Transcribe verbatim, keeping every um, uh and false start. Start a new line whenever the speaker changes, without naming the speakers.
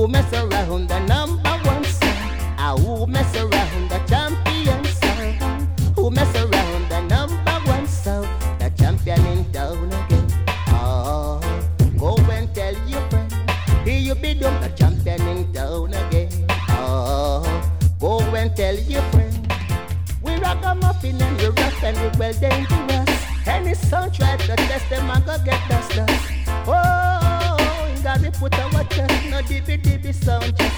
mess around the number one song? Ah, who mess around the champion song? Who mess around the number one song? The champion in town again. Oh, go and tell your friend. Here you be done, the champion in town again. Oh, go and tell your friend. We rock a muffin and we rough and we well dangerous. Any son try to test them and go get dust dust. Oh, in God we put our chest, no dibby dibby sound.